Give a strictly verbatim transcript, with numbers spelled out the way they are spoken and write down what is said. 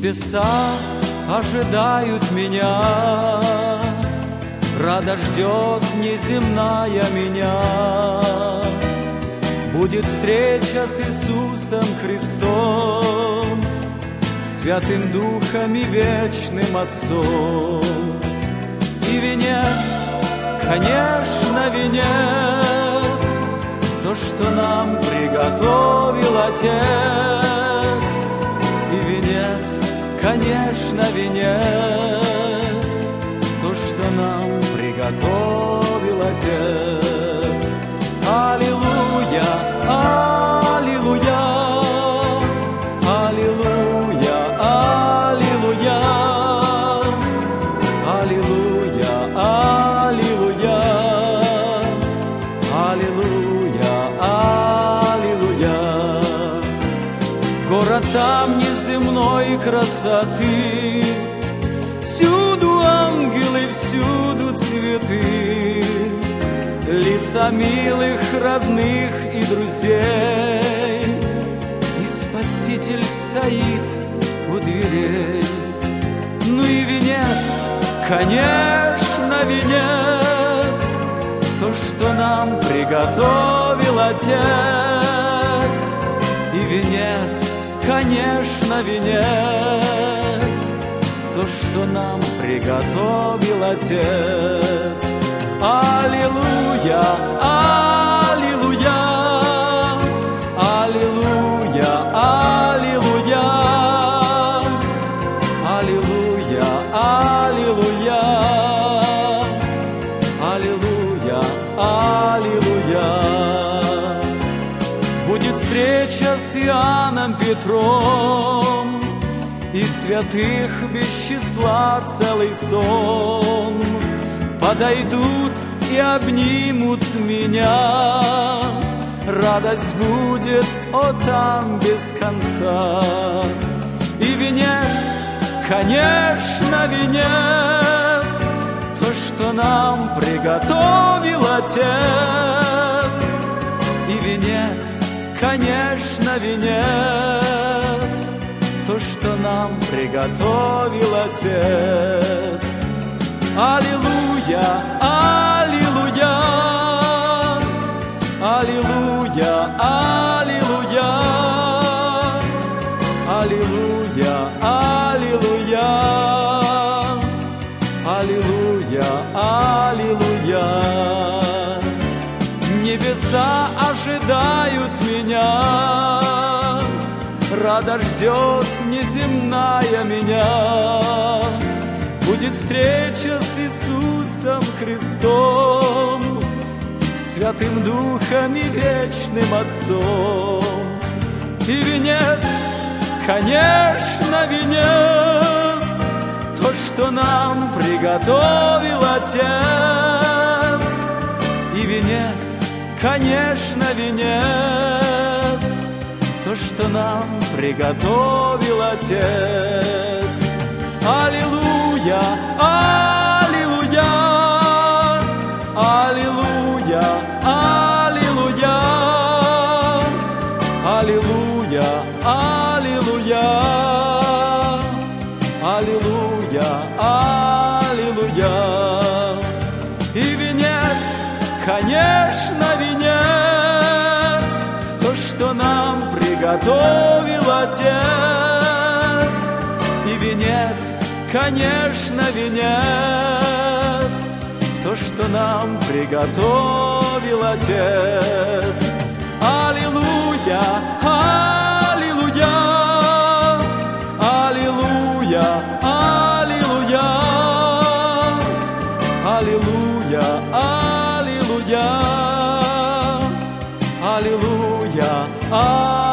Небеса ожидают меня, рада ждет неземная меня. Будет встреча с Иисусом Христом, Святым Духом и Вечным Отцом. И венец, конечно, венец, то, что нам приготовил Отец. И венец, конечно, венец, то, что нам приготовил Отец. Аллилуйя, аллилуйя, аллилуйя, аллилуйя, аллилуйя, аллилуйя, аллилуйя, аллилуйя. Город там неземной красоты, всюду ангелы, всюду цветы, лица милых, родных и друзей, и Спаситель стоит у дверей. Ну и венец, конечно, венец, то, что нам приготовил Отец. И венец, конечно, венец, то, что нам приготовил Отец. Аллилуйя, аллилуйя, аллилуйя, аллилуйя, аллилуйя, аллилуйя, аллилуйя, аллилуйя. Будет встреча с Иоанном Петром, и святых без числа целый сон. Подойдут и обнимут меня, радость будет, о, там без конца. И венец, конечно, венец, то, что нам приготовил Отец. И венец, конечно, венец, то, что нам приготовил Отец. Аллилуйя, аллилуйя, аллилуйя, аллилуйя, аллилуйя, аллилуйя, аллилуйя, аллилуйя. Небеса ожидают меня, рада ждет неземная меня. Будет встреча с Иисусом Христом, Святым Духом и Вечным Отцом. И венец, конечно, венец, то, что нам приготовил Отец. И венец, конечно, венец, то, что нам приготовил Отец. Аллилуйя, аллилуйя, аллилуйя, аллилуйя, аллилуйя, аллилуйя, аллилуйя, аллилуйя. И венец, конечно, венец, то, что нам приготовил Отец. И венец, конечно, венец, то, что нам приготовил Отец. Аллилуйя, аллилуйя, аллилуйя, аллилуйя, аллилуйя, аллилуйя, аллилуйя, аллилуйя.